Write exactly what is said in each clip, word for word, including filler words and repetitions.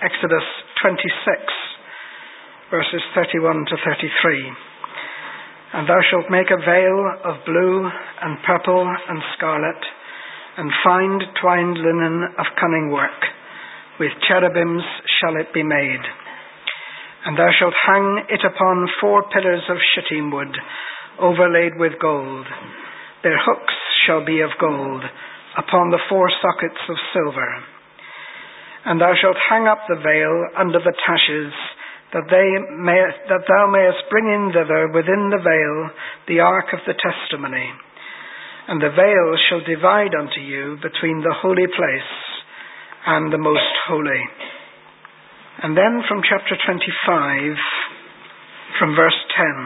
Exodus twenty-six, verses thirty-one to thirty-three. And thou shalt make a veil of blue and purple and scarlet, and fine twined linen of cunning work. With cherubims shall it be made. And thou shalt hang it upon four pillars of shittim wood, overlaid with gold. Their hooks shall be of gold, upon the four sockets of silver. And thou shalt hang up the veil under the taches, that they may, that thou mayest bring in thither within the veil the ark of the testimony. And the veil shall divide unto you between the holy place and the most holy. And then from chapter twenty-five, from verse ten.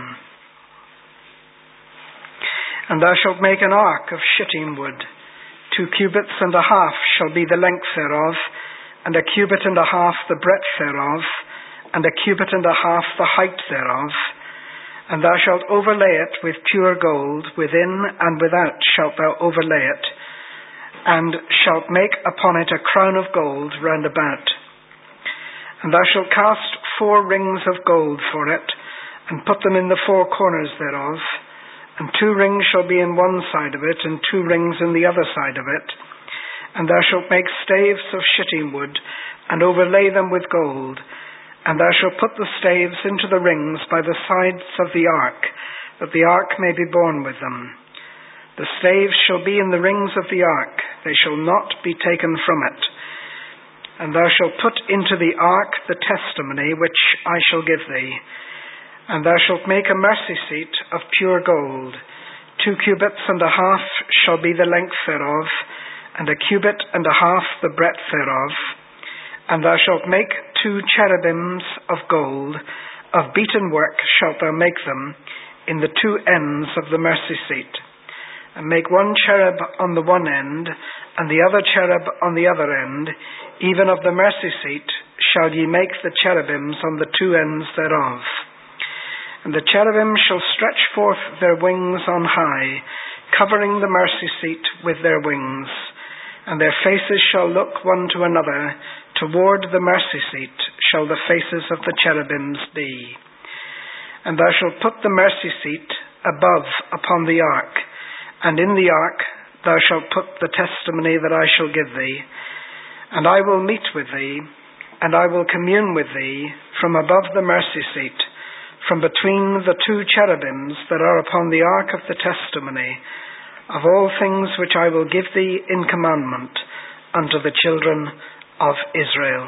And thou shalt make an ark of shittim wood. Two cubits and a half shall be the length thereof, and a cubit and a half the breadth thereof, and a cubit and a half the height thereof. And thou shalt overlay it with pure gold, within and without shalt thou overlay it, and shalt make upon it a crown of gold round about. And thou shalt cast four rings of gold for it, and put them in the four corners thereof, and two rings shall be in one side of it, and two rings in the other side of it. And thou shalt make staves of shittim wood, and overlay them with gold. And thou shalt put the staves into the rings by the sides of the ark, that the ark may be borne with them. The staves shall be in the rings of the ark, they shall not be taken from it. And thou shalt put into the ark the testimony which I shall give thee. And thou shalt make a mercy seat of pure gold. Two cubits and a half shall be the length thereof, and a cubit and a half the breadth thereof. And thou shalt make two cherubims of gold, of beaten work shalt thou make them, in the two ends of the mercy seat. And make one cherub on the one end, and the other cherub on the other end. Even of the mercy seat shall ye make the cherubims on the two ends thereof. And the cherubim shall stretch forth their wings on high, covering the mercy seat with their wings. And their faces shall look one to another. Toward the mercy seat shall the faces of the cherubims be. And thou shalt put the mercy seat above upon the ark, and in the ark thou shalt put the testimony that I shall give thee. And I will meet with thee, and I will commune with thee from above the mercy seat, from between the two cherubims that are upon the ark of the testimony, of all things which I will give thee in commandment unto the children of Israel.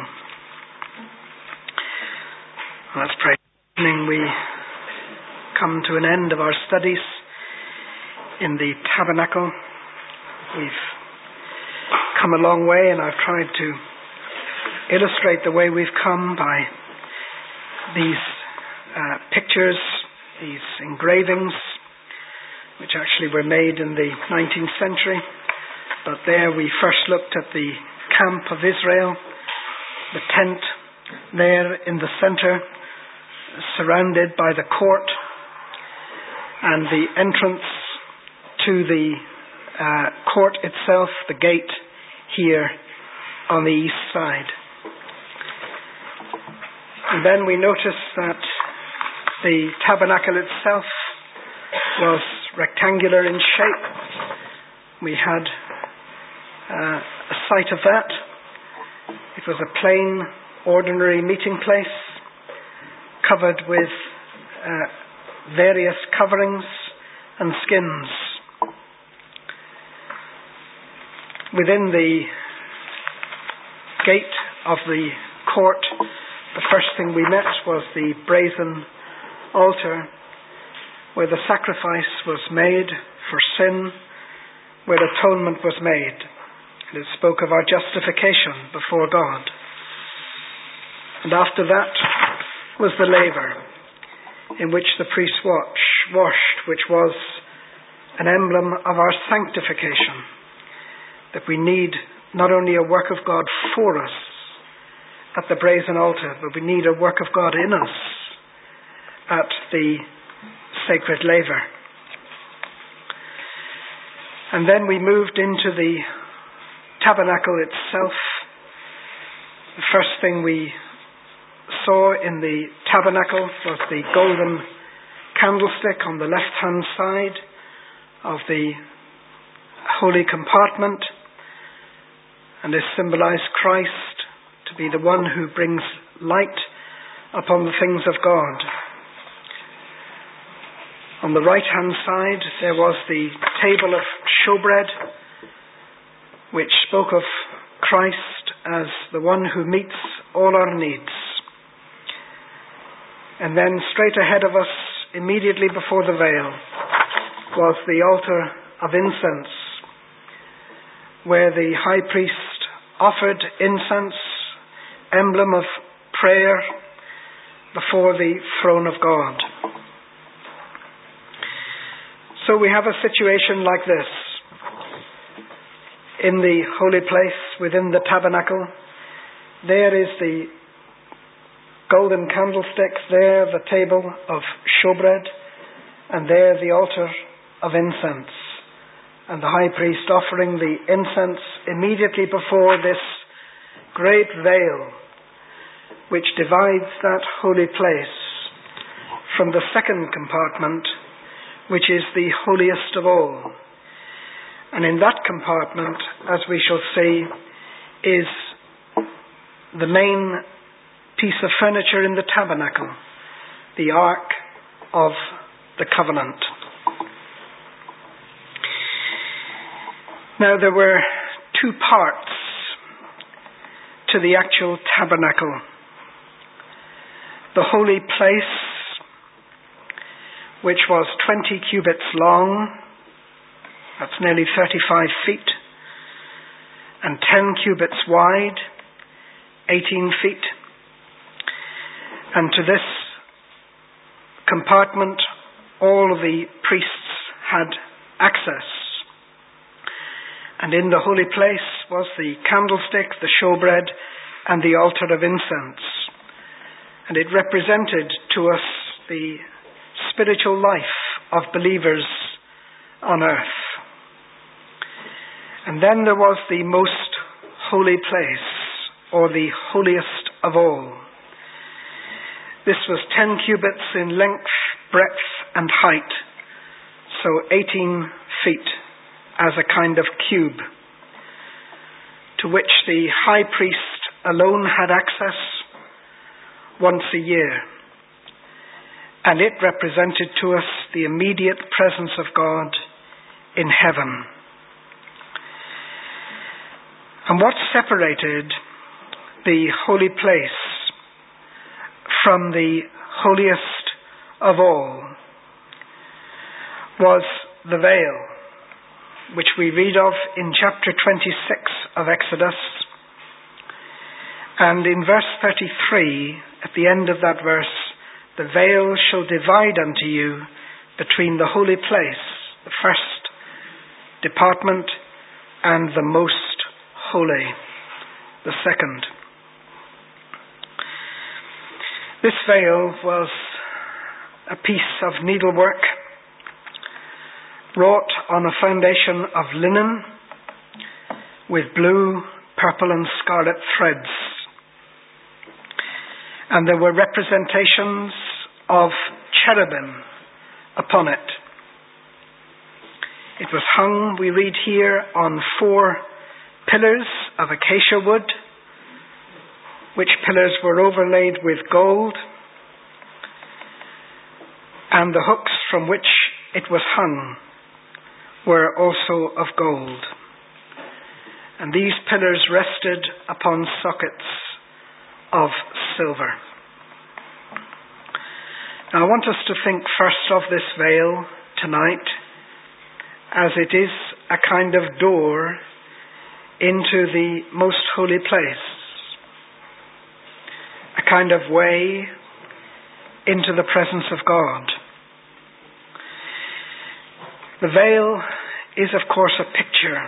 Let's pray. This evening we come to an end of our studies in the tabernacle. We've come a long way, and I've tried to illustrate the way we've come by these uh, pictures, these engravings, which actually were made in the nineteenth century. But there we first looked at the camp of Israel, the tent there in the center, surrounded by the court, and the entrance to the uh, court itself, the gate here on the east side. And then we noticed that the tabernacle itself was rectangular in shape. We had uh, a sight of that. It was a plain, ordinary meeting place, covered with uh, various coverings and skins. Within the gate of the court, the first thing we met was the brazen altar, where the sacrifice was made for sin, where atonement was made. And it spoke of our justification before God. And after that was the laver, in which the priest watch, washed, which was an emblem of our sanctification, that we need not only a work of God for us at the brazen altar, but we need a work of God in us at the sacred laver. And then we moved into the tabernacle itself, The first thing we saw in the tabernacle was the golden candlestick on the left-hand side of the holy compartment, and this symbolized Christ to be the one who brings light upon the things of God. On the right-hand side there was the table of showbread, which spoke of Christ as the one who meets all our needs. And then straight ahead of us, immediately before the veil, was the altar of incense, where the high priest offered incense, emblem of prayer, before the throne of God. So we have a situation like this. In the holy place within the tabernacle, there is the golden candlestick, there the table of showbread, and there the altar of incense, and the high priest offering the incense immediately before this great veil which divides that holy place from the second compartment, which is the holiest of all. And in that compartment, as we shall see, is the main piece of furniture in the tabernacle, the Ark of the Covenant. Now there were two parts to the actual tabernacle. The holy place, which was twenty cubits long, that's nearly thirty-five feet, and ten cubits wide, eighteen feet. And to this compartment all the priests had access. And in the holy place was the candlestick, the showbread, and the altar of incense. And it represented to us the spiritual life of believers on earth. And then there was the most holy place, or the holiest of all. This was ten cubits in length, breadth, and height, so eighteen feet as a kind of cube, to which the high priest alone had access once a year. And it represented to us the immediate presence of God in heaven. And what separated the holy place from the holiest of all was the veil, which we read of in chapter twenty-six of Exodus. And in verse thirty-three, at the end of that verse, the veil shall divide unto you between the holy place, the first department, and the most holy, the second. This veil was a piece of needlework wrought on a foundation of linen with blue, purple, and scarlet threads. And there were representations of cherubim upon it. It was hung, we read here, on four pillars of acacia wood, which pillars were overlaid with gold, and the hooks from which it was hung were also of gold. And these pillars rested upon sockets of silver. Now I want us to think first of this veil tonight as it is a kind of door into the most holy place, a kind of way into the presence of God. The veil is, of course, a picture,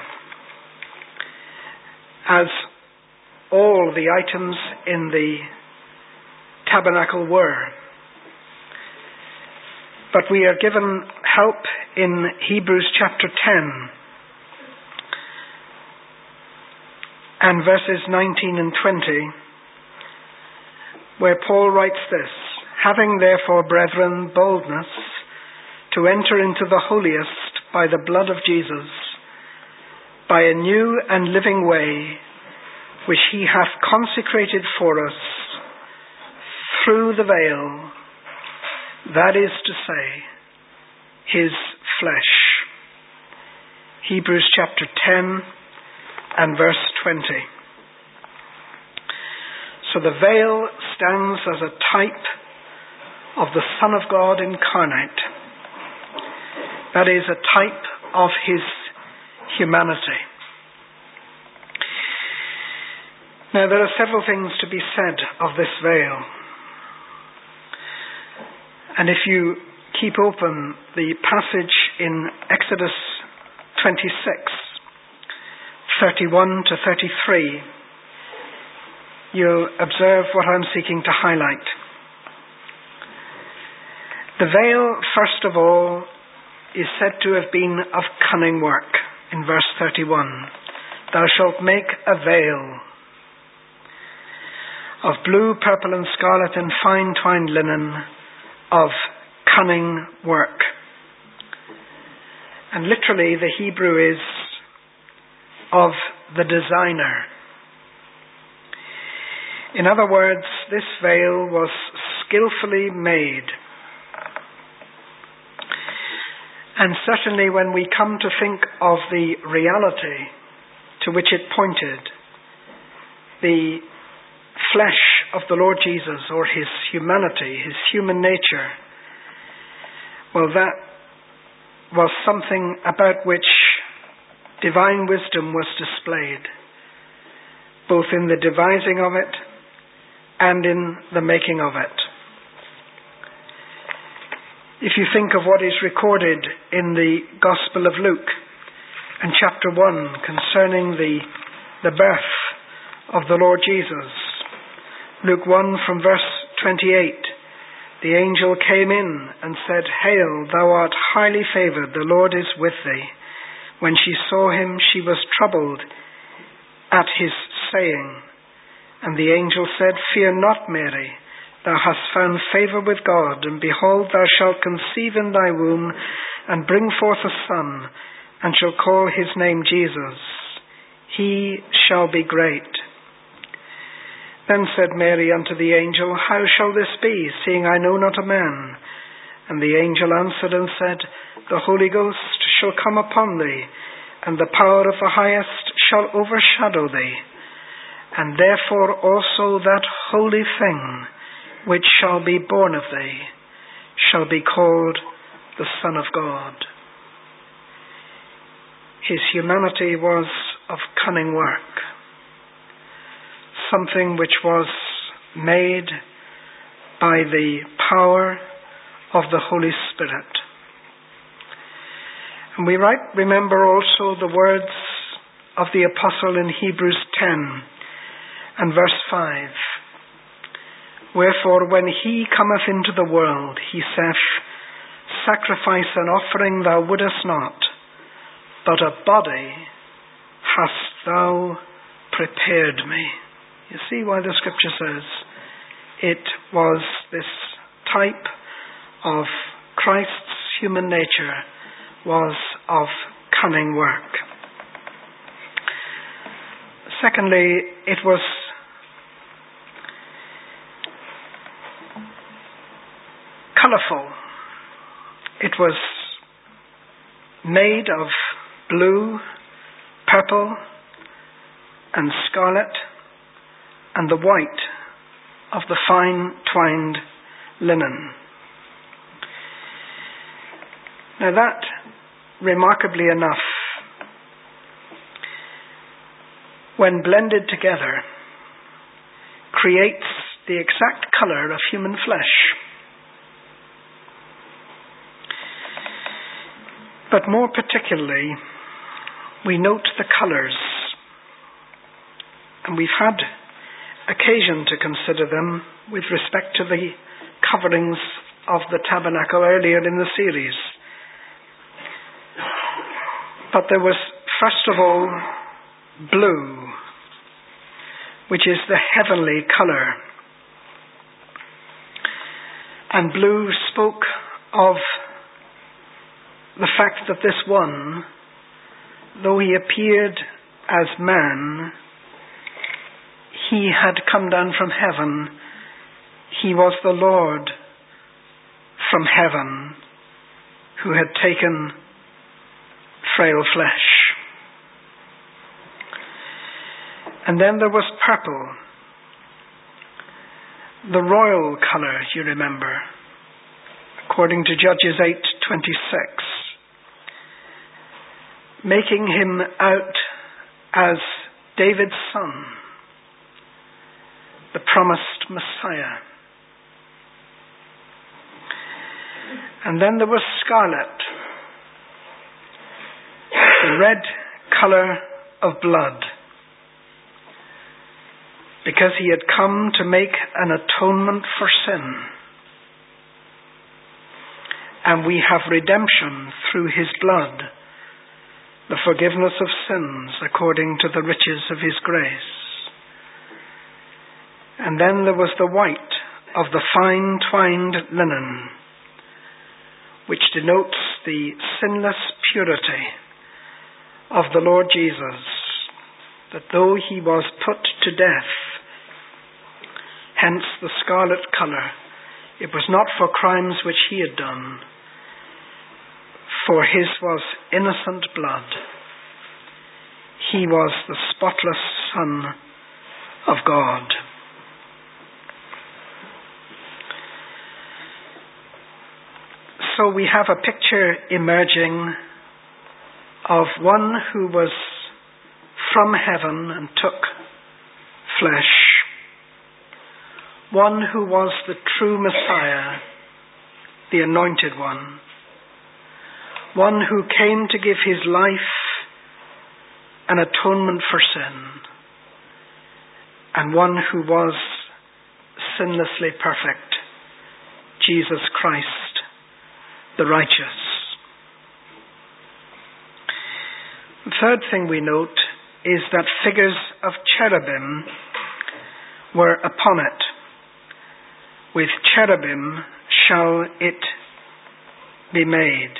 as all the items in the tabernacle were. But we are given help in Hebrews chapter ten and verses nineteen and twenty, where Paul writes this: "Having therefore, brethren, boldness to enter into the holiest by the blood of Jesus, by a new and living way, which he hath consecrated for us through the veil, that is to say, his flesh." Hebrews chapter ten and verse twenty. So the veil stands as a type of the Son of God incarnate. That is a type of his humanity. Now there are several things to be said of this veil. And if you keep open the passage in Exodus twenty-six, thirty-one to thirty-three, you'll observe what I'm seeking to highlight. The veil, first of all, is said to have been of cunning work. In verse thirty-one, "Thou shalt make a veil of blue, purple, and scarlet, and fine twined linen, of cunning work." And literally the Hebrew is of the designer. In other words, this veil was skillfully made. And certainly when we come to think of the reality to which it pointed, the flesh of the Lord Jesus, or his humanity, his human nature, well, that was something about which divine wisdom was displayed, both in the devising of it and in the making of it. If you think of what is recorded in the Gospel of Luke in chapter one concerning the, the birth of the Lord Jesus, Luke one from verse twenty-eight, "The angel came in and said, Hail, thou art highly favoured, the Lord is with thee. When she saw him, she was troubled at his saying. And the angel said, Fear not, Mary, thou hast found favour with God, and behold, thou shalt conceive in thy womb, and bring forth a son, and shall call his name Jesus. He shall be great. Then said Mary unto the angel, How shall this be, seeing I know not a man? And the angel answered and said, The Holy Ghost shall come upon thee, and the power of the Highest shall overshadow thee. And therefore also that holy thing which shall be born of thee shall be called the Son of God." His humanity was of cunning work, something which was made by the power of the Holy Spirit. And we right remember also the words of the apostle in Hebrews ten and verse five. "Wherefore when he cometh into the world, he saith, Sacrifice and offering thou wouldest not, but a body hast thou prepared me." You see why the scripture says it was this type of Christ's human nature was of cunning work. Secondly, it was colourful. It was made of blue, purple, and scarlet, and the white of the fine twined linen. Now that, remarkably enough, when blended together, creates the exact colour of human flesh. But more particularly, we note the colours, and we've had occasion to consider them with respect to the coverings of the tabernacle earlier in the series. But there was, first of all, blue, which is the heavenly colour. And blue spoke of the fact that this one, though he appeared as man, he had come down from heaven. He was the Lord from heaven who had taken frail flesh. And then there was purple, the royal colour, you remember, according to Judges eight twenty-six, making him out as David's son, the promised Messiah. And then there was scarlet, the red colour of blood, because he had come to make an atonement for sin. And we have redemption through his blood, the forgiveness of sins according to the riches of his grace. And then there was the white of the fine twined linen, which denotes the sinless purity of the Lord Jesus, that though he was put to death, hence the scarlet colour, it was not for crimes which he had done, for his was innocent blood. He was the spotless Son of God. So we have a picture emerging of one who was from heaven and took flesh, one who was the true Messiah, the anointed one, one who came to give his life an atonement for sin, and one who was sinlessly perfect, Jesus Christ, the righteous. The third thing we note is that figures of cherubim were upon it. With cherubim shall it be made.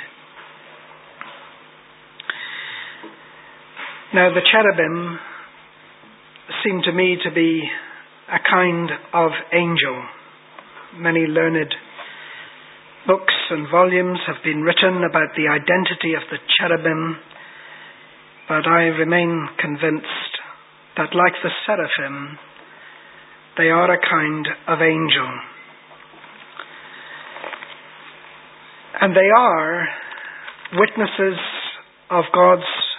Now the cherubim seem to me to be a kind of angel. Many learned books and volumes have been written about the identity of the cherubim, but I remain convinced that, like the seraphim, they are a kind of angel. And they are witnesses of God's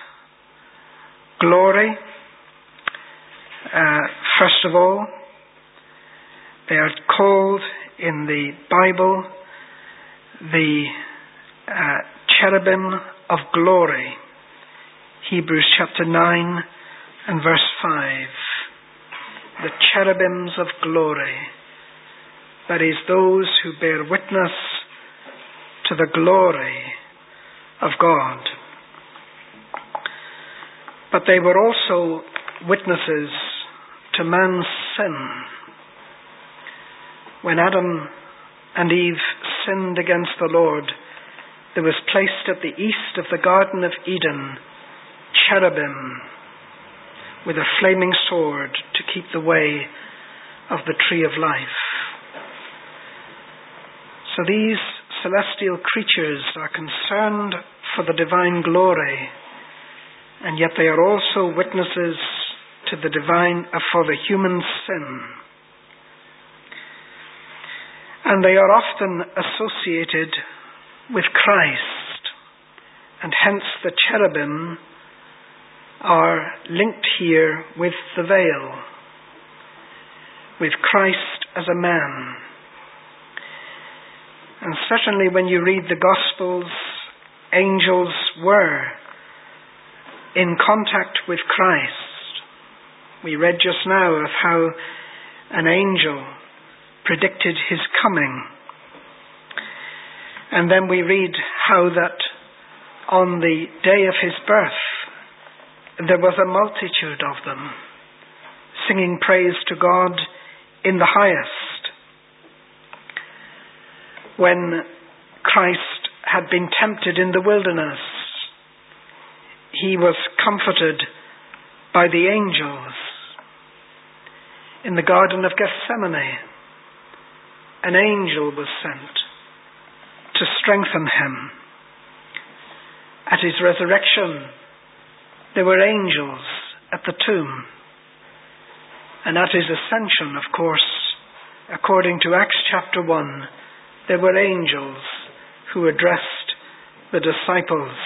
glory. Uh, first of all, they are called in the Bible the uh, cherubim of glory. Hebrews chapter nine and verse five. The cherubims of glory. That is, those who bear witness to the glory of God. But they were also witnesses to man's sin. When Adam and Eve sinned against the Lord, there was placed at the east of the Garden of Eden cherubim with a flaming sword to keep the way of the tree of life. So these celestial creatures are concerned for the divine glory, and yet they are also witnesses to the divine, uh, for the human sin. And they are often associated with Christ, and hence the cherubim are linked here with the veil, with Christ as a man. And certainly when you read the Gospels, angels were in contact with Christ. We read just now of how an angel predicted his coming. And then we read how that on the day of his birth, there was a multitude of them singing praise to God in the highest. when Christ had been tempted in the wilderness, he was comforted by the angels. In the Garden of Gethsemane, an angel was sent to strengthen him. At his resurrection, there were angels at the tomb. And at his ascension, of course, according to Acts chapter one, there were angels who addressed the disciples.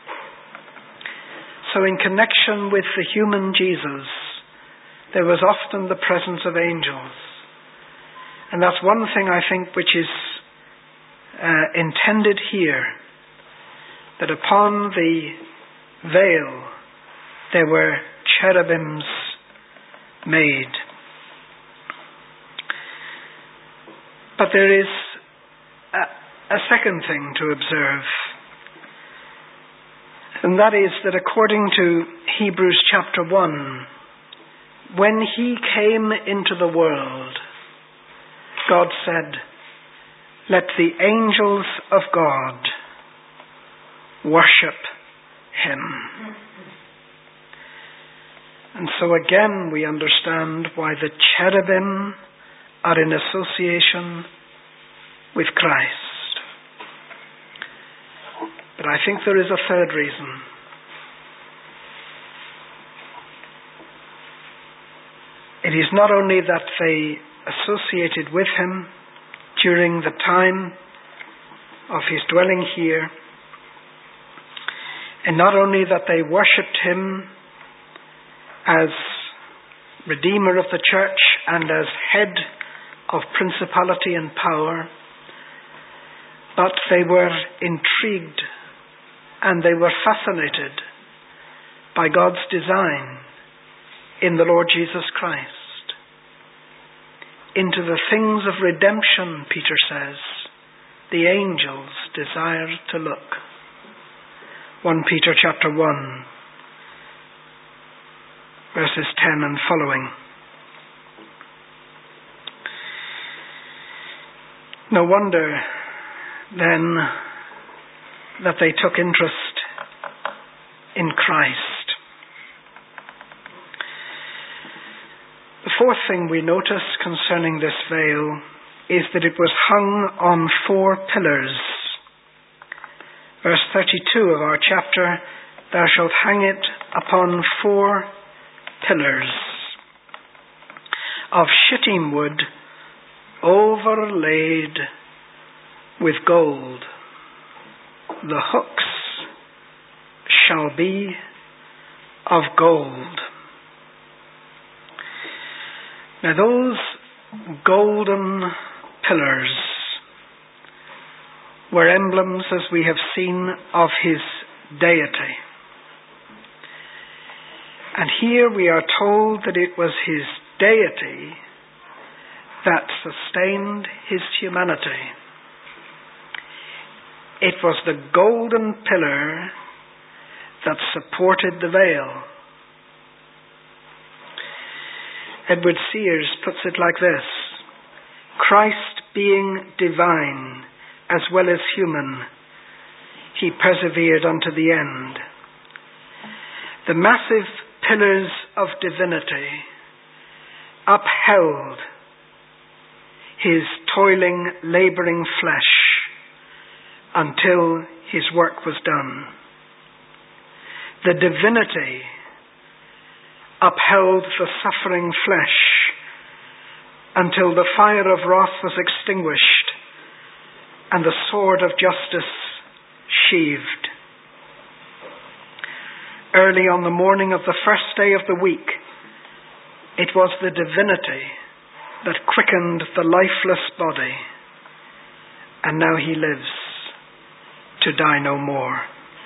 So in connection with the human Jesus, there was often the presence of angels. And that's one thing I think which is uh, intended here, that upon the veil there were cherubims made. But there is a, a second thing to observe, and that is that according to Hebrews chapter one, when he came into the world, God said, "Let the angels of God worship him." And so again we understand why the cherubim are in association with Christ. But I think there is a third reason. It is not only that they associated with him during the time of his dwelling here, and not only that they worshipped him as Redeemer of the church and as head of principality and power, but they were intrigued and they were fascinated by God's design in the Lord Jesus Christ. Into the things of redemption, Peter says, the angels desire to look. First Peter chapter one, verses ten and following. No wonder then that they took interest in Christ. The fourth thing we notice concerning this veil is that it was hung on four pillars. Verse thirty-two of our chapter, "Thou shalt hang it upon four pillars of shittim wood overlaid with gold. The hooks shall be of gold." Now those golden pillars were emblems, as we have seen, of his deity. And here we are told that it was his deity that sustained his humanity. It was the golden pillar that supported the veil. Edward Sears puts it like this: Christ being divine as well as human, he persevered unto the end. The massive pillars of divinity upheld his toiling, labouring flesh until his work was done. The divinity upheld the suffering flesh until the fire of wrath was extinguished and the sword of justice sheathed. Early on the morning of the first day of the week, it was the divinity that quickened the lifeless body, and now he lives to die no more.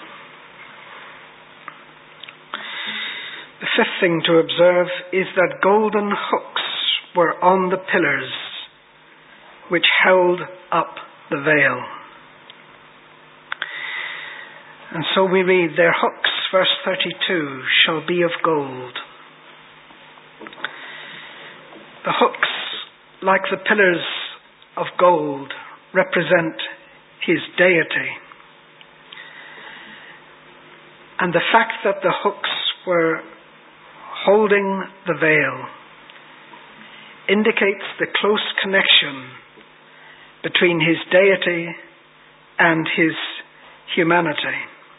The fifth thing to observe is that golden hooks were on the pillars which held up the veil. And so we read, "Their hooks," verse thirty-two, "shall be of gold." The hooks, like the pillars of gold, represent his deity. And the fact that the hooks were holding the veil indicates the close connection between his deity and his humanity.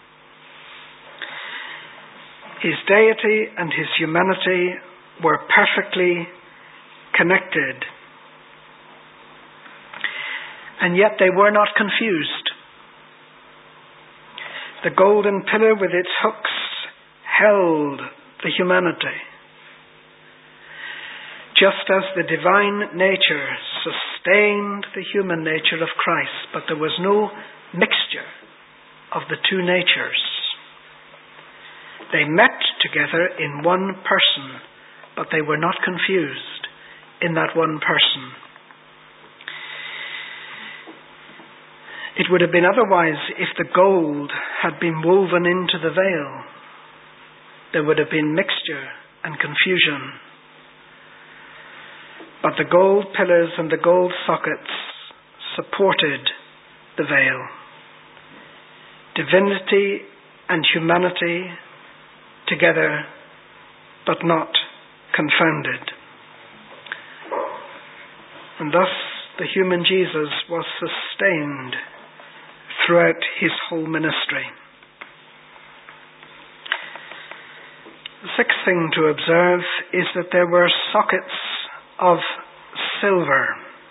His deity and his humanity were perfectly connected, and yet they were not confused. The golden pillar with its hooks held the humanity, just as the divine nature sustained the human nature of Christ, but there was no mixture of the two natures. They met together in one person, but they were not confused in that one person. It would have been otherwise if the gold had been woven into the veil. There would have been mixture and confusion. But the gold pillars and the gold sockets supported the veil. Divinity and humanity together, but not confounded. And thus the human Jesus was sustained throughout his whole ministry. The sixth thing to observe is that there were sockets of silver.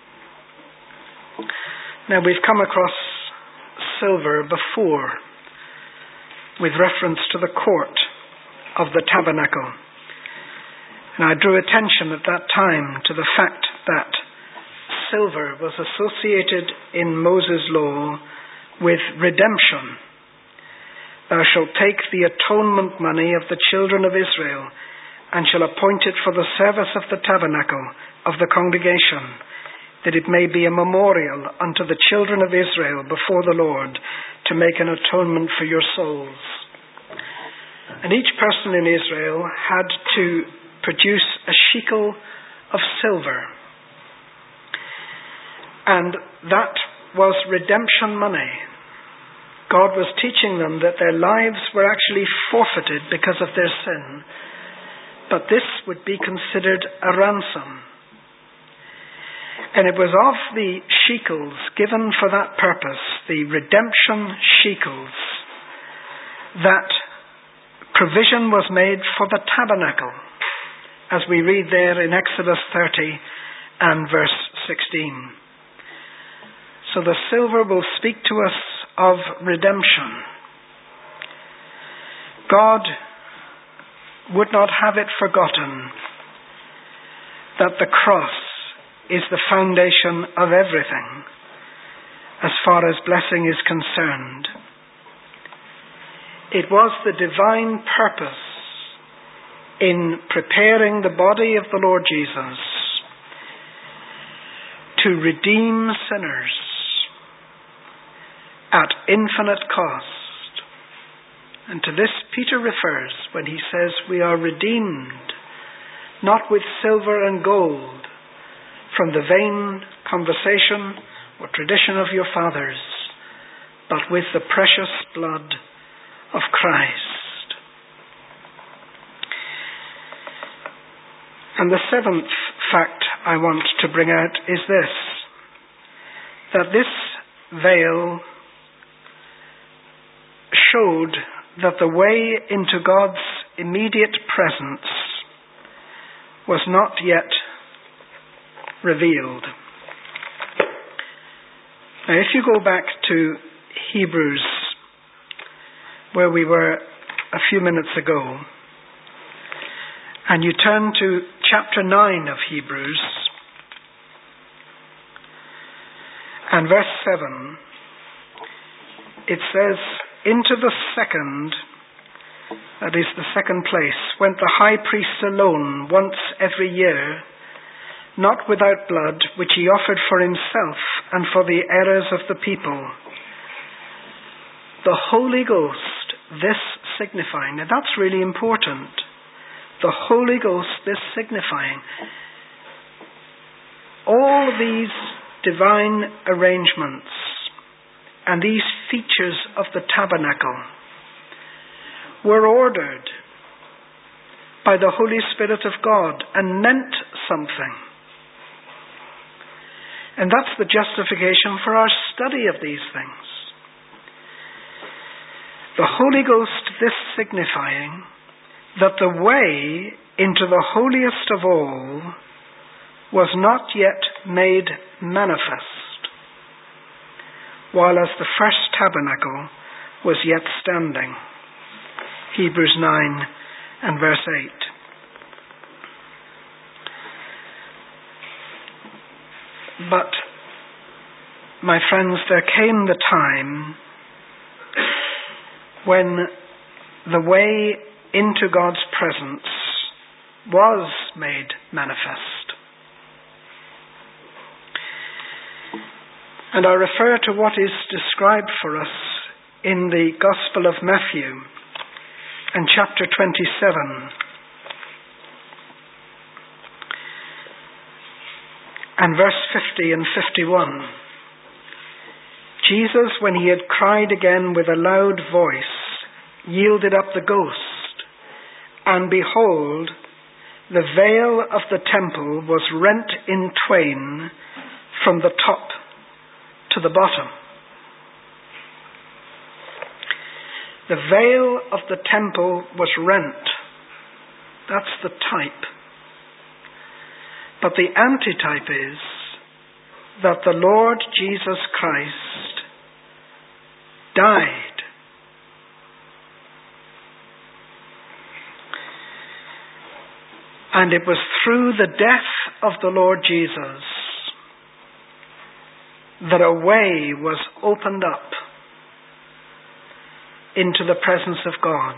Now, we've come across silver before with reference to the court of the tabernacle. And I drew attention at that time to the fact that silver was associated in Moses' law with redemption. Thou shalt take the atonement money of the children of Israel, and shall appoint it for the service of the tabernacle of the congregation, that it may be a memorial unto the children of Israel before the Lord, to make an atonement for your souls. And each person in Israel had to produce a shekel of silver. And that was redemption money. God was teaching them that their lives were actually forfeited because of their sin, but this would be considered a ransom. And it was of the shekels given for that purpose, the redemption shekels, that provision was made for the tabernacle, as we read there in Exodus thirty and verse sixteen. So the silver will speak to us of redemption. God would not have it forgotten that the cross is the foundation of everything as far as blessing is concerned. It was the divine purpose in preparing the body of the Lord Jesus to redeem sinners at infinite cost. And to this Peter refers when he says we are redeemed not with silver and gold from the vain conversation or tradition of your fathers, but with the precious blood of Christ. And the seventh fact I want to bring out is this, that this veil showed that the way into God's immediate presence was not yet revealed. Now, if you go back to Hebrews, where we were a few minutes ago, and you turn to chapter nine of Hebrews, and verse seven, it says, into the second, that is the second place, went the high priest alone once every year, not without blood, which he offered for himself and for the errors of the people. The Holy Ghost, this signifying, and that's really important, the Holy Ghost, this signifying, all these divine arrangements and these features of the tabernacle were ordered by the Holy Spirit of God and meant something. And that's the justification for our study of these things. The Holy Ghost, this signifying that the way into the holiest of all was not yet made manifest, while as the first tabernacle was yet standing. Hebrews nine and verse eight. But, my friends, there came the time when the way into God's presence was made manifest. And I refer to what is described for us in the Gospel of Matthew in chapter twenty-seven. And verse fifty and fifty-one. Jesus, when he had cried again with a loud voice, yielded up the ghost. And behold, the veil of the temple was rent in twain from the top to the bottom. The veil of the temple was rent. That's the type. But the antitype is that the Lord Jesus Christ died. And it was through the death of the Lord Jesus that a way was opened up into the presence of God.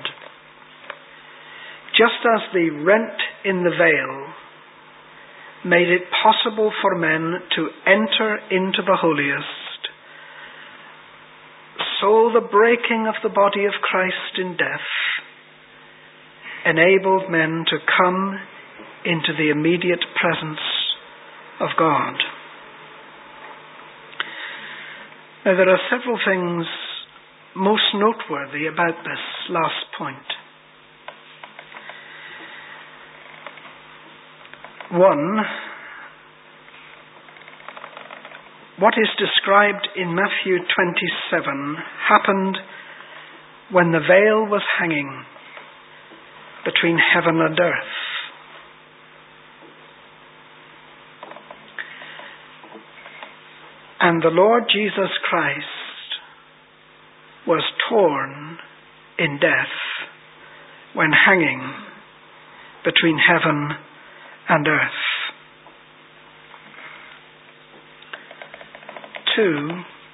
Just as the rent in the veil made it possible for men to enter into the holiest, so the breaking of the body of Christ in death enabled men to come into the immediate presence of God. Now, there are several things most noteworthy about this last point. One, what is described in Matthew twenty-seven happened when the veil was hanging between heaven and earth. And the Lord Jesus Christ was torn in death when hanging between heaven and earth. Two,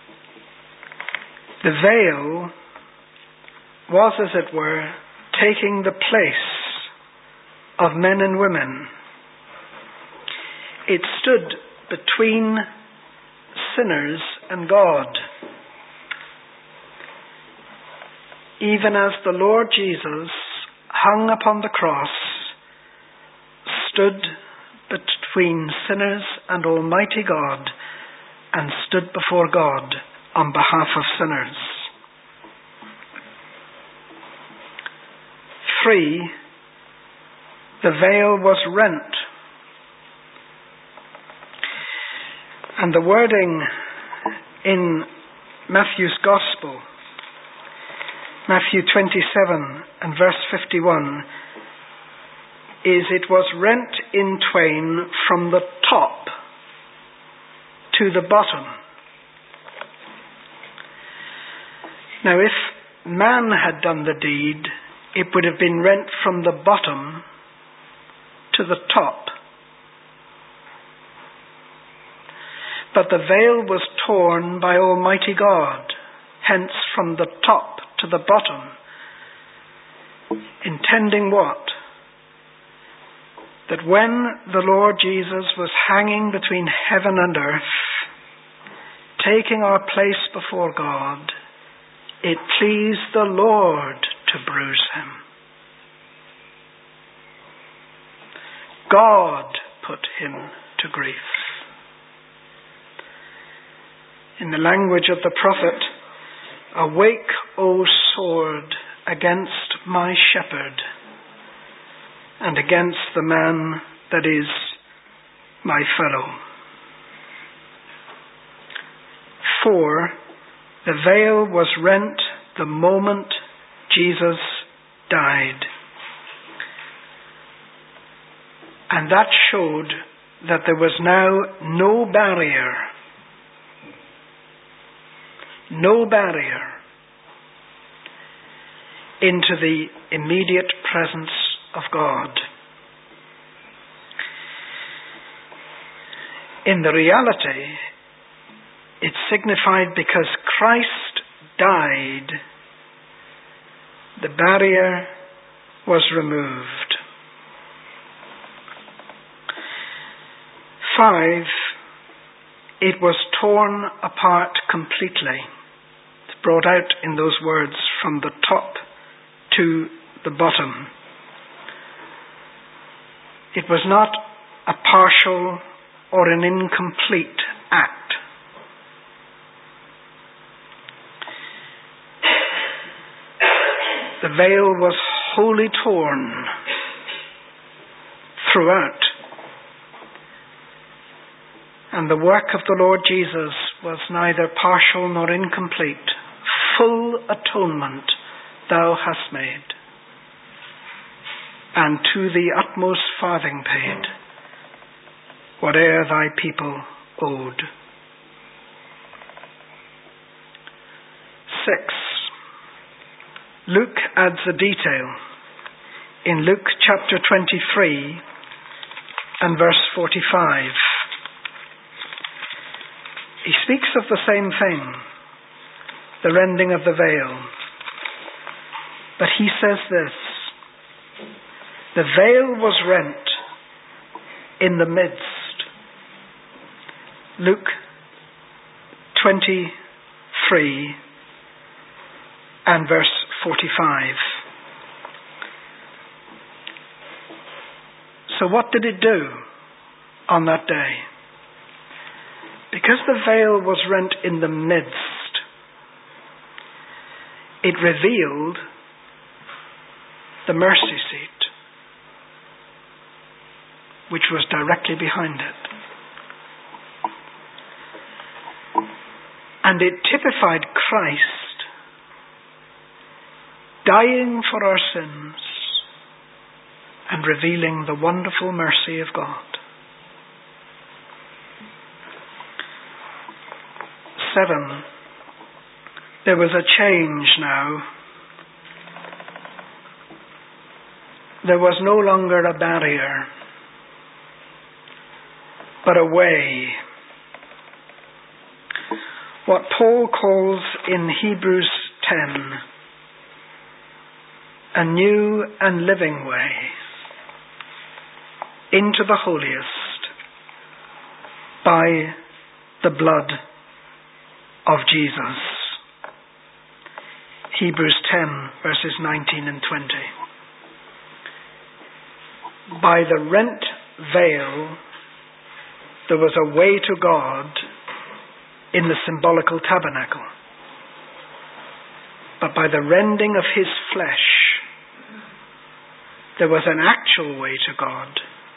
the veil was, as it were, taking the place of men and women. It stood between sinners and God. Even as the Lord Jesus hung upon the cross, stood between sinners and Almighty God, and stood before God on behalf of sinners. Three, the veil was rent. And the wording in Matthew's Gospel, Matthew twenty-seven and verse fifty-one, is it was rent in twain from the top to the bottom. Now, if man had done the deed, it would have been rent from the bottom to the top. But the veil was torn by Almighty God, hence from the top to the bottom, intending what? That when the Lord Jesus was hanging between heaven and earth, taking our place before God, it pleased the Lord to bruise him. God put him to grief. In the language of the prophet, awake, O sword, against my shepherd, and against the man that is my fellow. For the veil was rent the moment Jesus died. And that showed that there was now no barrier, no barrier into the immediate presence of God. In the reality, it signified because Christ died, the barrier was removed. Five, it was torn apart completely. It's brought out in those words from the top to the bottom. It was not a partial or an incomplete act. The veil was wholly torn throughout. And the work of the Lord Jesus was neither partial nor incomplete. Full atonement thou hast made, and to the utmost farthing paid whate'er thy people owed. Six. Luke adds a detail in Luke chapter twenty-three and verse forty-five. He speaks of the same thing, the rending of the veil. But he says this: the veil was rent in the midst. Luke twenty-three and verse forty-five. So what did it do on that day? Because the veil was rent in the midst, it revealed the mercy seat, which was directly behind it. And it typified Christ dying for our sins and revealing the wonderful mercy of God. Seven. There was a change now. There was no longer a barrier, but a way. What Paul calls in Hebrews ten, a new and living way into the holiest by the blood of Jesus. Hebrews ten, verses nineteen and twenty. By the rent veil, there was a way to God in the symbolical tabernacle. But by the rending of his flesh, there was an actual way to God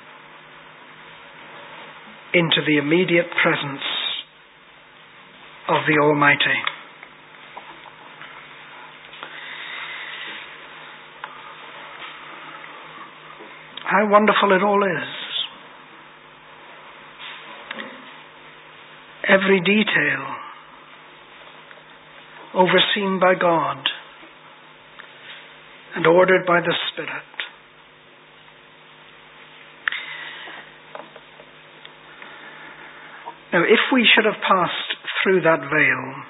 into the immediate presence of the Almighty. How wonderful it all is. Every detail overseen by God and ordered by the Spirit. Now, if we should have passed through that veil,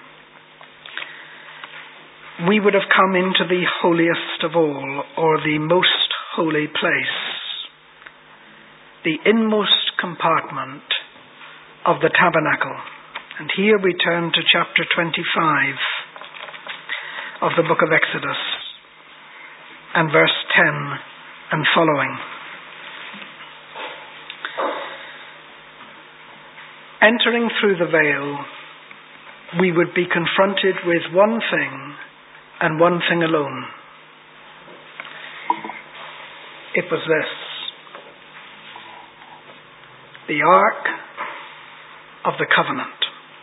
we would have come into the holiest of all, or the most holy place, the inmost compartment of the tabernacle. And here we turn to chapter twenty-five of the book of Exodus and verse ten and following. Entering through the veil we would be confronted with one thing and one thing alone. It was this: the Ark of the Covenant.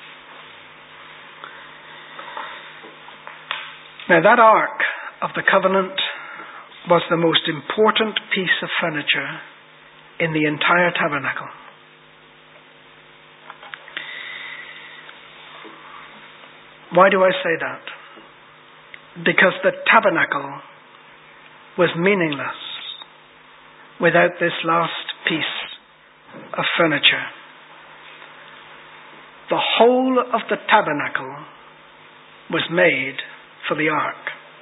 Now, that Ark of the Covenant was the most important piece of furniture in the entire tabernacle. Why do I say that? Because the tabernacle was meaningless without this last piece of furniture. The whole of the tabernacle was made for the ark.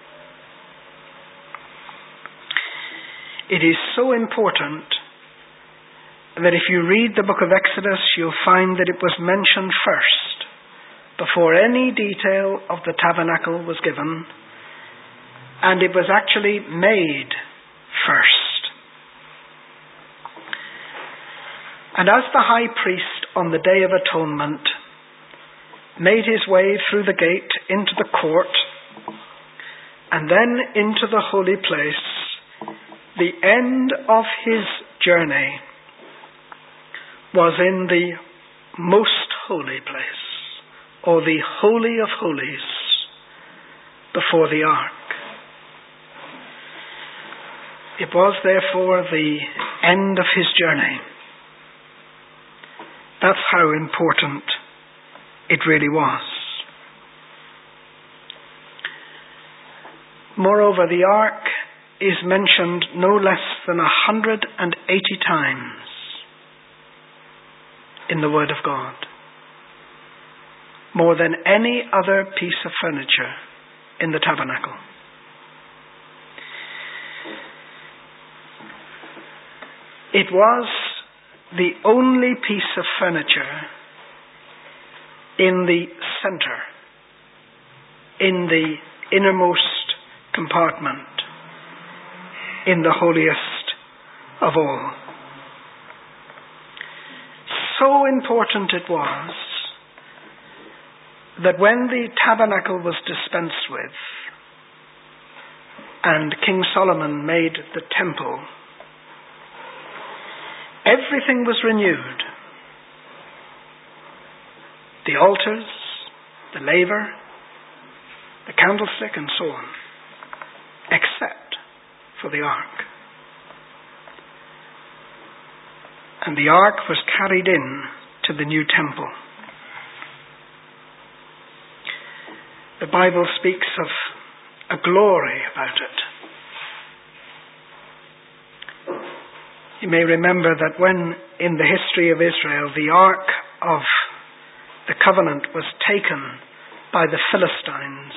It is so important that if you read the book of Exodus, you'll find that it was mentioned first, before any detail of the tabernacle was given, and it was actually made first. And as the high priest on the Day of Atonement made his way through the gate into the court and then into the holy place, the end of his journey was in the most holy place, or the Holy of Holies, before the ark. It was therefore the end of his journey. That's how important it really was. Moreover, the ark is mentioned no less than one hundred eighty times in the Word of God. More than any other piece of furniture in the tabernacle. It was the only piece of furniture in the center, in the innermost compartment, in the holiest of all. So important it was that when the tabernacle was dispensed with and King Solomon made the temple, everything was renewed. The altars, the laver, the candlestick, and so on, except for the ark. And the ark was carried in to the new temple. The Bible speaks of a glory about it. You may remember that when in the history of Israel the Ark of the Covenant was taken by the Philistines,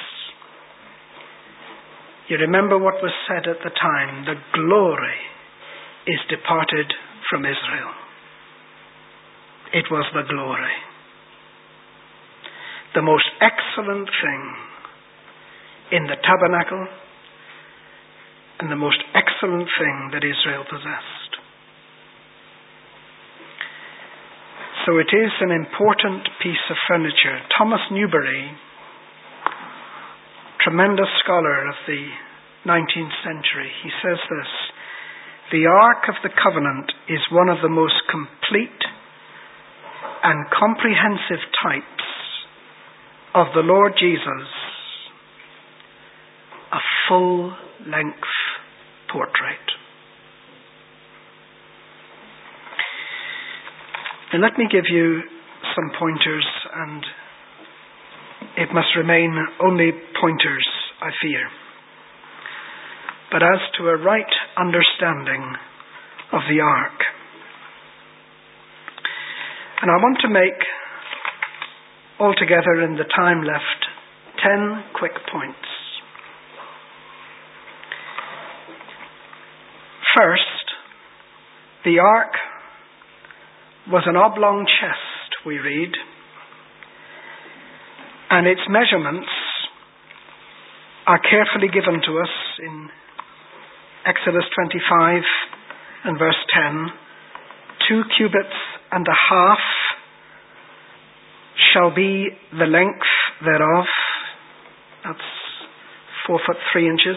you remember what was said at the time: the glory is departed from Israel. It was the glory. The most excellent thing in the tabernacle and the most excellent thing that Israel possessed. So it is an important piece of furniture. Thomas Newberry, tremendous scholar of the nineteenth century, he says this: the Ark of the Covenant is one of the most complete and comprehensive types of the Lord Jesus, a full-length portrait. Now let me give you some pointers, and it must remain only pointers, I fear. But as to a right understanding of the ark. And I want to make, altogether in the time left, ten quick points. First, the ark was an oblong chest, we read, and its measurements are carefully given to us in Exodus twenty-five and verse ten. Two cubits and a half shall be the length thereof, that's four foot three inches.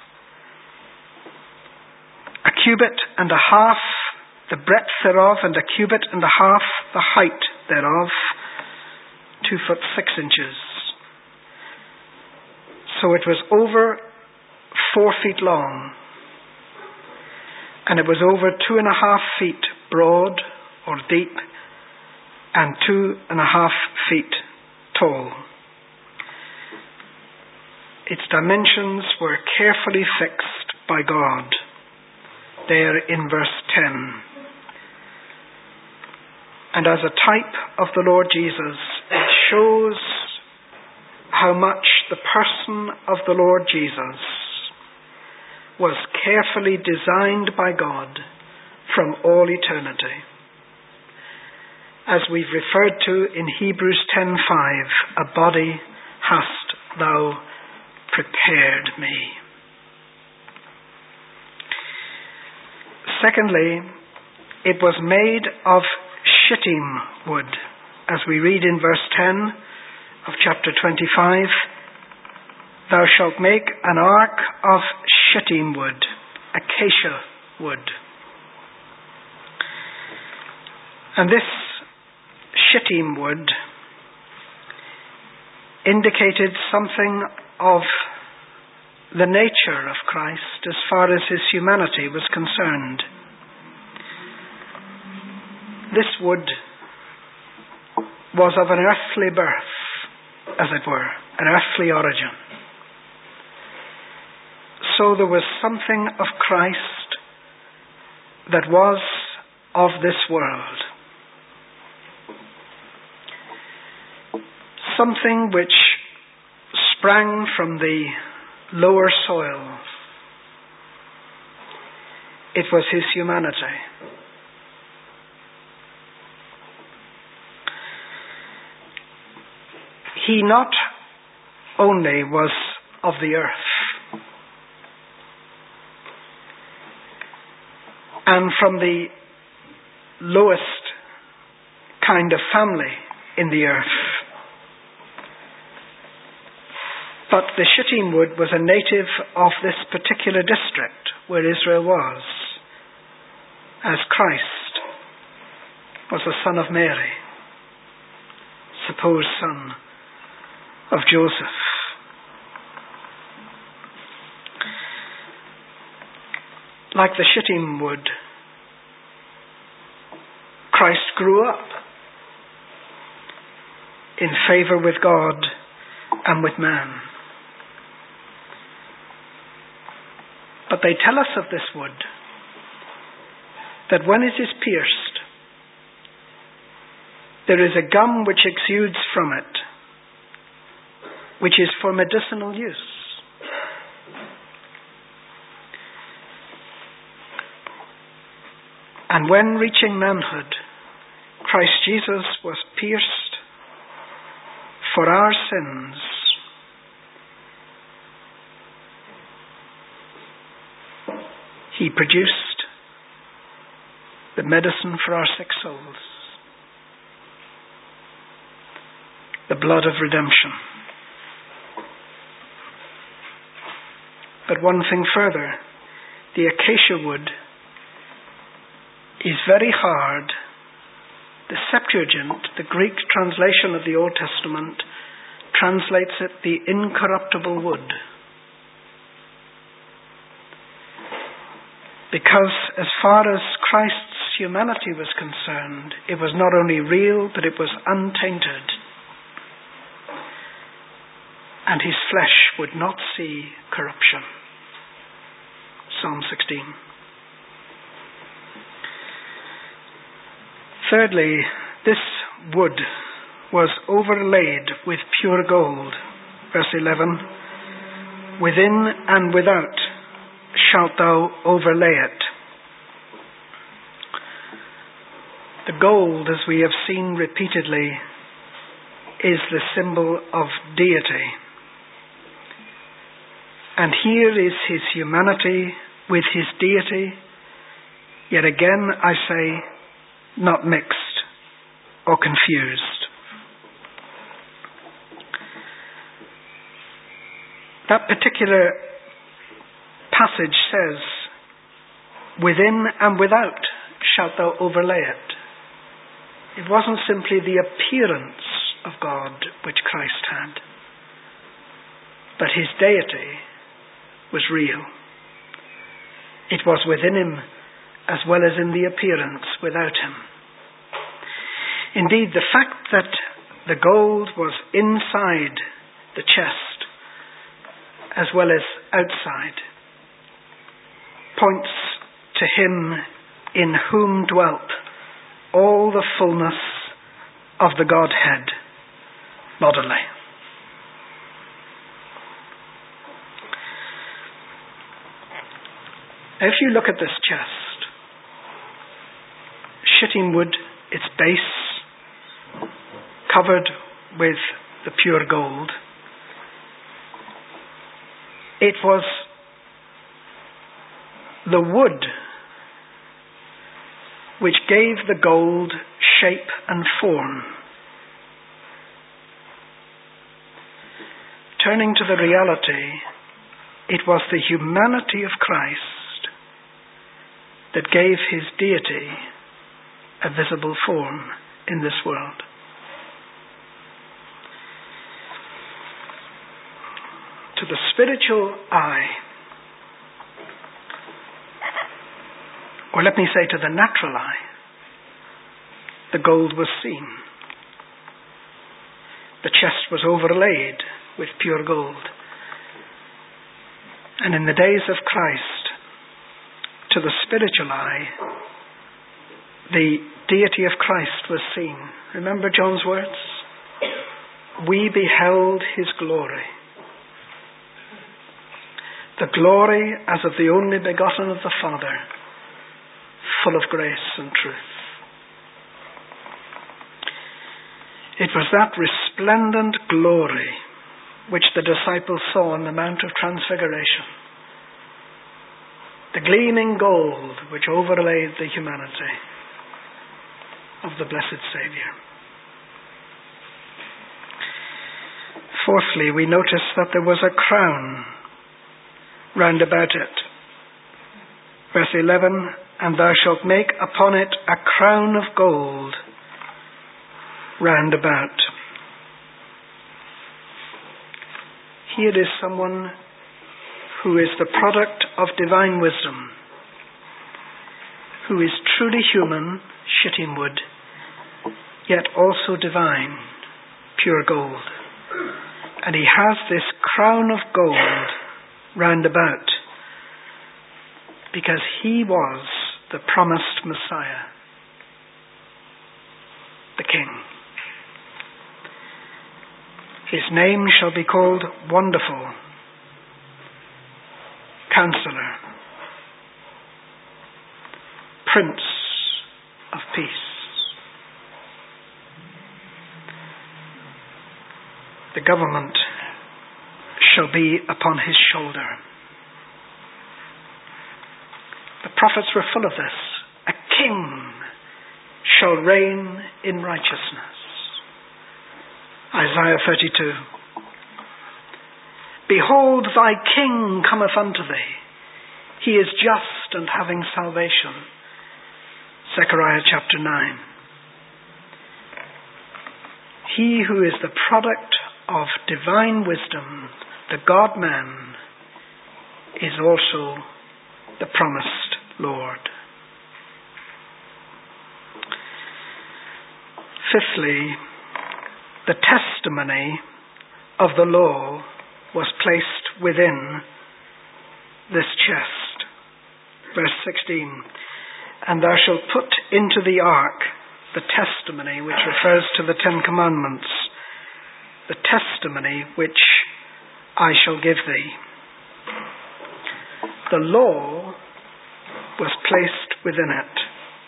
A cubit and a half the breadth thereof, and a cubit and a half the height thereof, two foot six inches. So it was over four feet long, and it was over two and a half feet broad or deep, and two and a half feet tall. Its dimensions were carefully fixed by God, there in verse ten. And as a type of the Lord Jesus, it shows how much the person of the Lord Jesus was carefully designed by God from all eternity. As we've referred to in Hebrews ten five, a body hast thou prepared me. Secondly, it was made of shittim wood, as we read in verse ten of chapter twenty-five. Thou shalt make an ark of shittim wood, acacia wood. And this shittim wood indicated something of the nature of Christ as far as his humanity was concerned. This wood was of an earthly birth, as it were, an earthly origin. So there was something of Christ that was of this world. Something which sprang from the lower soil. It was his humanity. He not only was of the earth, and from the lowest kind of family in the earth, but the shittim wood was a native of this particular district where Israel was, as Christ was the son of Mary, supposed son of Joseph. Like the shittim wood, Christ grew up in favor with God and with man. But they tell us of this wood that when it is pierced, there is a gum which exudes from it, which is for medicinal use. And when reaching manhood, Christ Jesus was pierced for our sins. He produced the medicine for our sick souls, the blood of redemption. But one thing further, the acacia wood is very hard. The Septuagint, the Greek translation of the Old Testament, translates it the incorruptible wood. Because as far as Christ's humanity was concerned, it was not only real, but it was untainted. And his flesh would not see corruption. Psalm sixteen. Thirdly, this wood was overlaid with pure gold. Verse eleven. Within and without shalt thou overlay it. The gold, as we have seen repeatedly, is the symbol of deity. And here is his humanity with his deity, yet again I say, not mixed or confused. That particular passage says, within and without shalt thou overlay it. It wasn't simply the appearance of God which Christ had, but his deity was real. It was within him as well as in the appearance without him. Indeed, the fact that the gold was inside the chest as well as outside points to him in whom dwelt all the fullness of the Godhead bodily. If you look at this chest, shittim wood, its base covered with the pure gold, it was the wood which gave the gold shape and form. Turning to the reality, it was the humanity of Christ that gave his deity a visible form in this world. To the spiritual eye, or let me say to the natural eye, the gold was seen. The chest was overlaid with pure gold. And in the days of Christ, to the spiritual eye, the deity of Christ was seen. Remember John's words? We beheld his glory. The glory as of the only begotten of the Father, full of grace and truth. It was that resplendent glory which the disciples saw on the Mount of Transfiguration. The gleaming gold which overlaid the humanity of the blessed Saviour. Fourthly, we notice that there was a crown round about it. Verse eleven, and thou shalt make upon it a crown of gold round about. Here is someone who is the product of divine wisdom, who is truly human, shittim wood, yet also divine, pure gold. And he has this crown of gold round about because he was the promised Messiah, the King. His name shall be called Wonderful, Counselor, Prince of Peace. The government shall be upon his shoulder. The prophets were full of this. A king shall reign in righteousness. Isaiah thirty-two. Behold, thy king cometh unto thee. He is just and having salvation. Zechariah chapter nine. He who is the product of divine wisdom, the God-man, is also the promised Lord. Fifthly, the testimony of the law was placed within this chest. Verse sixteen, and thou shalt put into the ark the testimony, which refers to the Ten Commandments, the testimony which I shall give thee. The law was placed within it.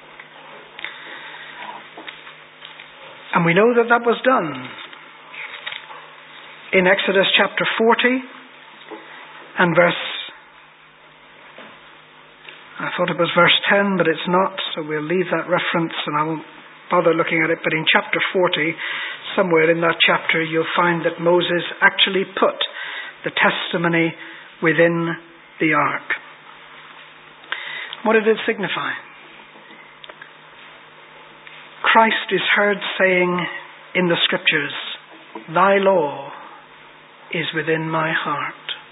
And we know that that was done in Exodus chapter forty and verse, I thought it was verse ten, but it's not, so we'll leave that reference and I won't bother looking at it. But in chapter forty, somewhere in that chapter, you'll find that Moses actually put the testimony within the ark. What did it signify? Christ is heard saying in the scriptures, "Thy law is within my heart."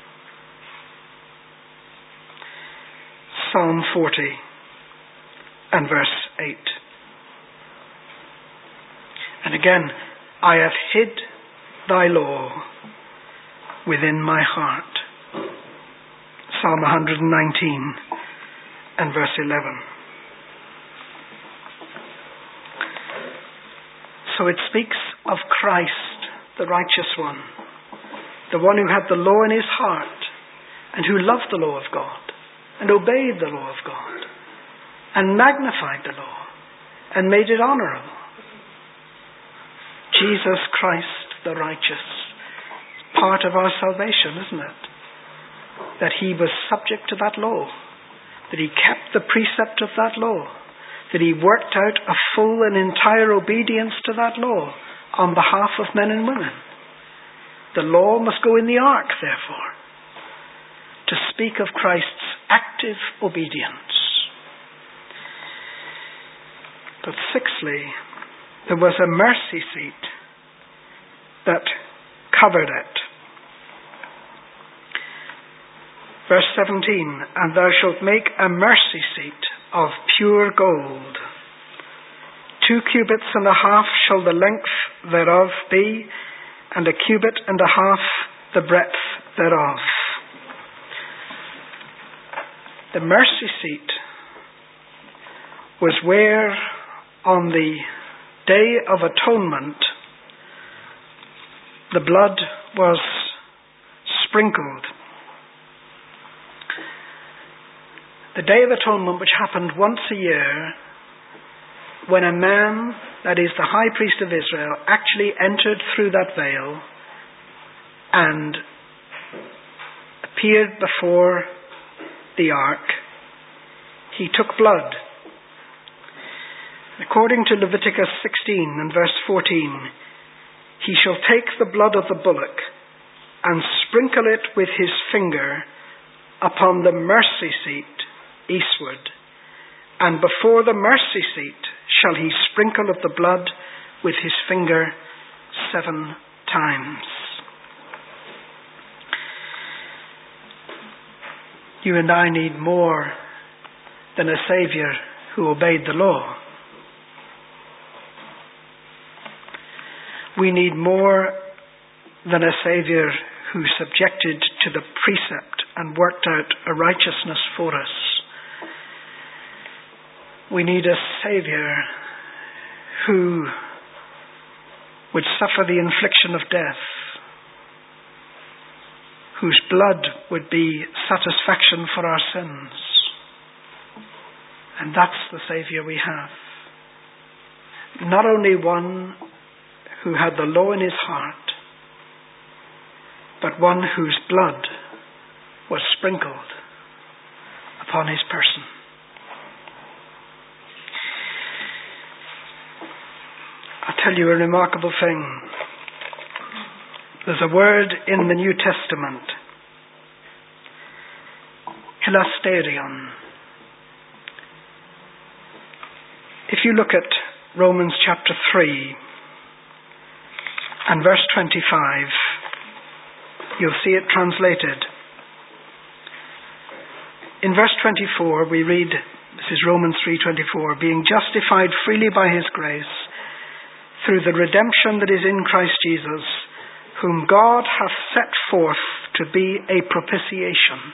Psalm forty and verse eight. And again, "I have hid thy law within my heart." Psalm one hundred nineteen and verse eleven. So it speaks of Christ, the righteous one, the one who had the law in his heart and who loved the law of God and obeyed the law of God and magnified the law and made it honorable. Jesus Christ, the righteous, part of our salvation, isn't it? That he was subject to that law, that he kept the precept of that law, that he worked out a full and entire obedience to that law on behalf of men and women. The law must go in the ark, therefore, to speak of Christ's active obedience. But sixthly, there was a mercy seat that covered it. Verse seventeen, "And thou shalt make a mercy seat of pure gold. Two cubits and a half shall the length thereof be, and a cubit and a half the breadth thereof." The mercy seat was where on the Day of Atonement the blood was sprinkled. The Day of Atonement, which happened once a year, when a man, that is the high priest of Israel, actually entered through that veil and appeared before the ark, he took blood. According to Leviticus sixteen and verse fourteen, "He shall take the blood of the bullock and sprinkle it with his finger upon the mercy seat eastward, and before the mercy seat shall he sprinkle of the blood with his finger seven times." You and I need more than a Saviour who obeyed the law. We need more than a Saviour who subjected to the precept and worked out a righteousness for us. We need a Saviour who would suffer the infliction of death, whose blood would be satisfaction for our sins. And that's the Saviour we have. Not only one who had the law in his heart, but one whose blood was sprinkled upon his person. I'll tell you a remarkable thing. There's a word in the New Testament, hilasterion. If you look at Romans chapter three and verse twenty-five, you'll see it translated. In verse twenty-four we read, this is Romans three twenty-four, "Being justified freely by his grace, through the redemption that is in Christ Jesus, whom God hath set forth to be a propitiation."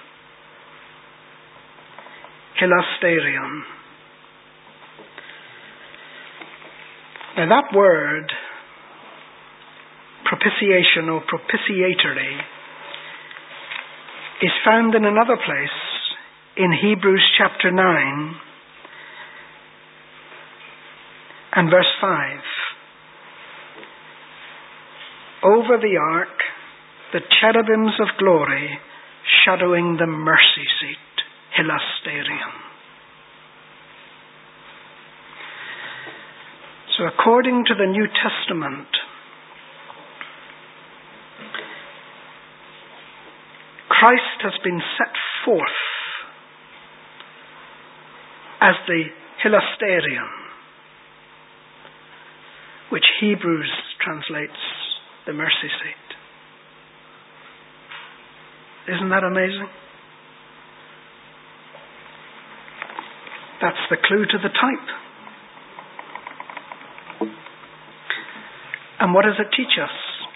Hilasterion. Now that word, propitiation or propitiatory, is found in another place in Hebrews chapter nine and verse five. "Over the ark, the cherubims of glory, shadowing the mercy seat," hilasterion. So according to the New Testament, Christ has been set forth as the hilasterion, which Hebrews translates the mercy seat. Isn't that amazing? That's the clue to the type. And what does it teach us?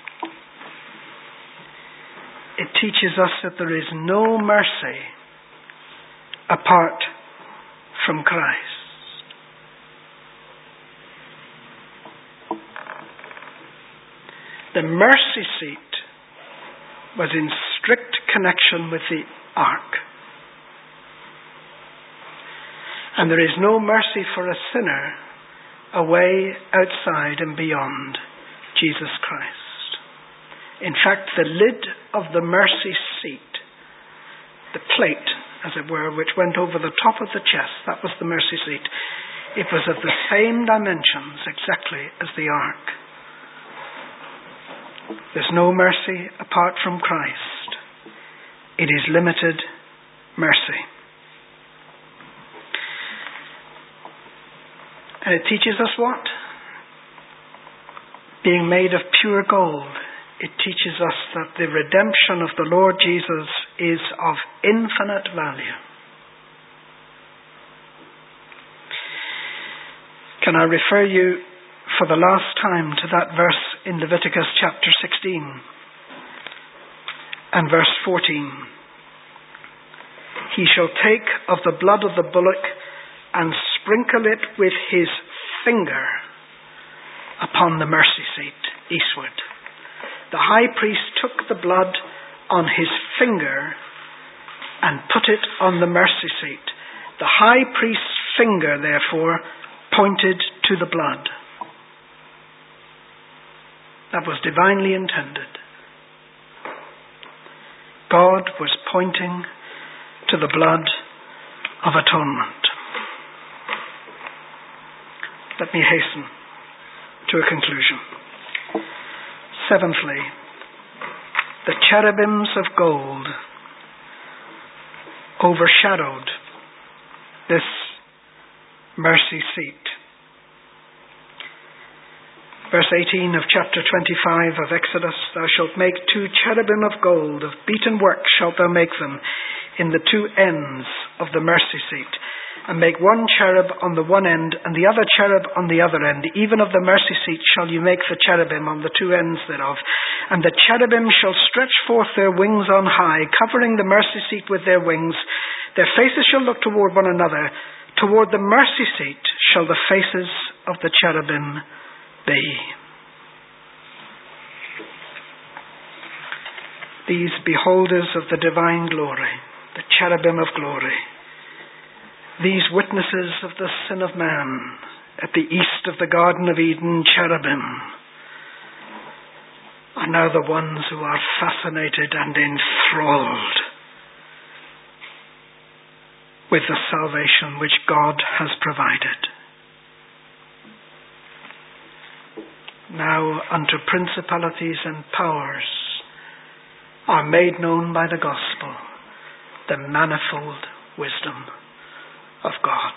It teaches us that there is no mercy apart from Christ. The mercy seat was in strict connection with the ark. And there is no mercy for a sinner away, outside and beyond Jesus Christ. In fact, the lid of the mercy seat, the plate, as it were, which went over the top of the chest, that was the mercy seat. It was of the same dimensions exactly as the ark. There's no mercy apart from Christ. It is limited mercy. And it teaches us what? Being made of pure gold. It teaches us that the redemption of the Lord Jesus is of infinite value. Can I refer you for the last time to that verse in Leviticus chapter sixteen and verse fourteen? He shall take of the blood of the bullock and sprinkle it with his finger upon the mercy seat eastward. The high priest took the blood on his finger and put it on the mercy seat. The high priest's finger, therefore, pointed to the blood. That was divinely intended. God was pointing to the blood of atonement. Let me hasten to a conclusion. Seventhly, the cherubims of gold overshadowed this mercy seat. Verse eighteen of chapter twenty-five of Exodus, thou shalt make two cherubim of gold, of beaten work shalt thou make them in the two ends of the mercy seat, and make one cherub on the one end, and the other cherub on the other end. Even of the mercy seat shall you make the cherubim on the two ends thereof. And the cherubim shall stretch forth their wings on high, covering the mercy seat with their wings. Their faces shall look toward one another. Toward the mercy seat shall the faces of the cherubim be. These beholders of the divine glory, the cherubim of glory, these witnesses of the sin of man at the east of the Garden of Eden, cherubim, are now the ones who are fascinated and enthralled with the salvation which God has provided. Now unto principalities and powers are made known by the gospel the manifold wisdom of God.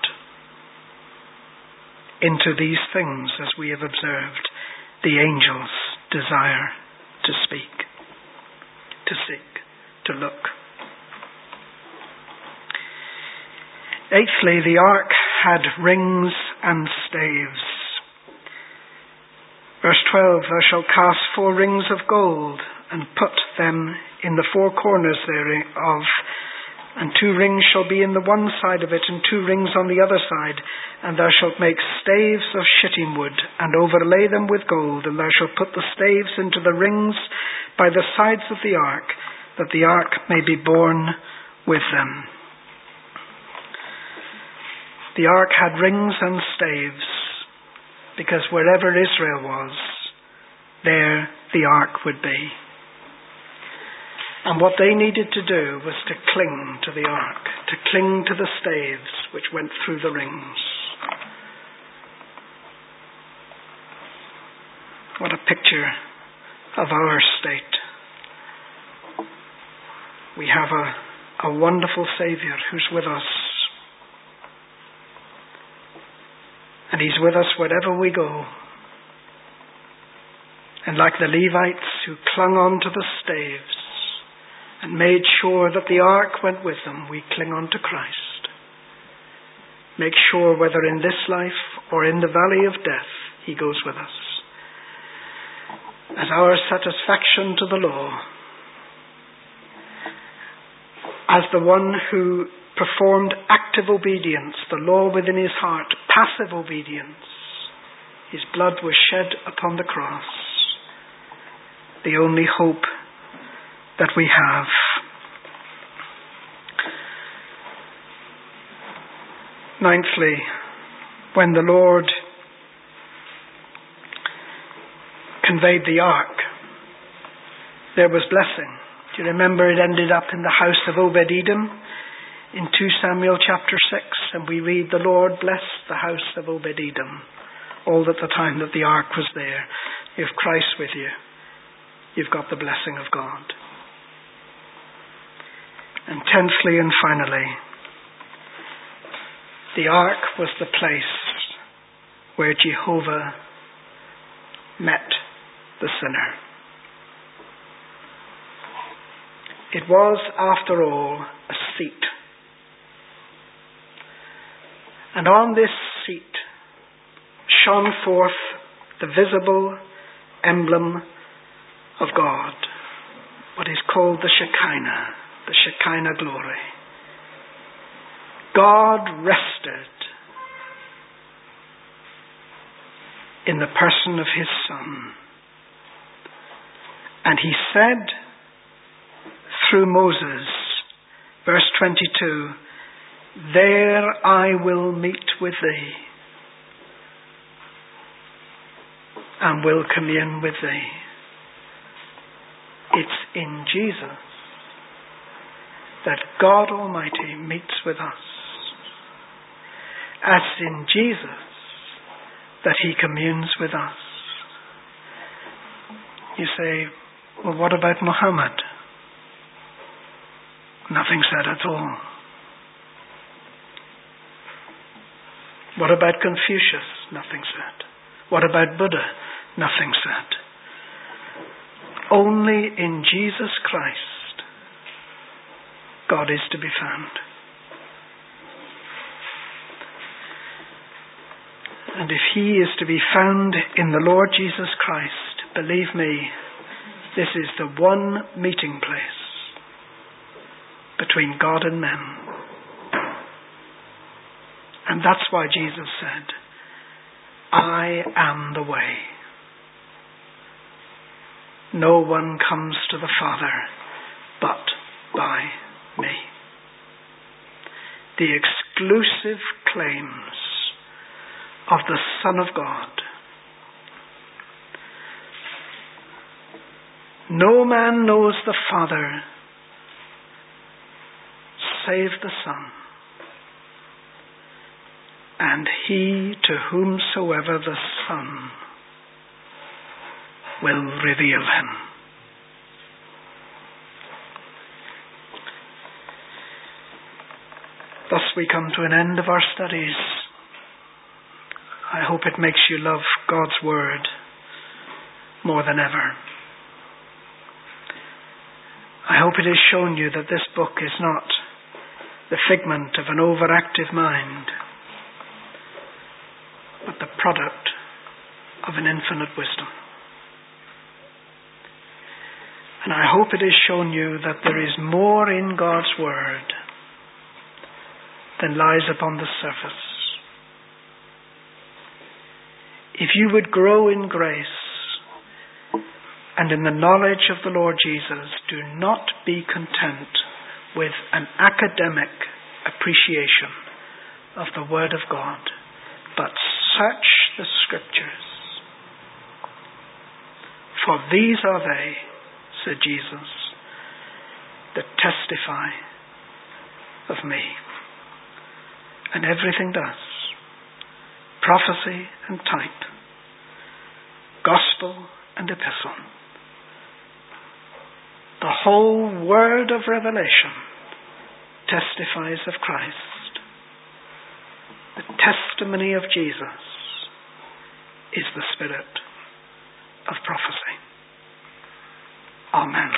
Into these things, as we have observed, the angels desire to speak, to seek, to look. Eighthly, the ark had rings and staves. Verse twelve, thou shalt cast four rings of gold and put them in the four corners thereof, and two rings shall be in the one side of it, and two rings on the other side. And thou shalt make staves of shittim wood, and overlay them with gold, and thou shalt put the staves into the rings by the sides of the ark, that the ark may be borne with them. The ark had rings and staves, because wherever Israel was, there the ark would be. And what they needed to do was to cling to the ark, to cling to the staves which went through the rings. What a picture of our state. We have a, a wonderful Saviour who's with us. And he's with us wherever we go. And like the Levites who clung on to the staves and made sure that the ark went with them, we cling on to Christ. Make sure whether in this life or in the valley of death, he goes with us. As our satisfaction to the law, as the one who performed active obedience, the law within his heart, passive obedience, his blood was shed upon the cross, the only hope that we have. Ninthly, when the Lord conveyed the ark, there was blessing. Do you remember it ended up in the house of Obed-Edom in two Samuel chapter six, and we read, the Lord blessed the house of Obed-Edom all at the time that the ark was there. You have Christ with you. You've got the blessing of God. And tenthly and finally, the ark was the place where Jehovah met the sinner. It was, after all, a seat. And on this seat shone forth the visible emblem of God, what is called the Shekinah, the Shekinah glory. God rested in the person of his Son. And he said through Moses, verse twenty-two, there I will meet with thee and will commune with thee. It's in Jesus that God Almighty meets with us. It's in Jesus that he communes with us. You say, well, what about Muhammad? Nothing said at all. What about Confucius? Nothing said. What about Buddha? Nothing said. Only in Jesus Christ God is to be found. And if he is to be found in the Lord Jesus Christ, believe me, this is the one meeting place between God and men. And that's why Jesus said, I am the way. No one comes to the Father but by me. The exclusive claims of the Son of God. No man knows the Father save the Son, and he to whomsoever the Son will reveal him. Thus we come to an end of our studies. I hope it makes you love God's Word more than ever. I hope it has shown you that this book is not the figment of an overactive mind, but the product of an infinite wisdom. And I hope it has shown you that there is more in God's Word than lies upon the surface. If you would grow in grace and in the knowledge of the Lord Jesus, do not be content with an academic appreciation of the Word of God, but search the Scriptures. For these are they, said Jesus, that testify of me. And everything does. Prophecy and type, gospel and epistle. The whole word of revelation testifies of Christ. The testimony of Jesus is the spirit of prophecy. Amen.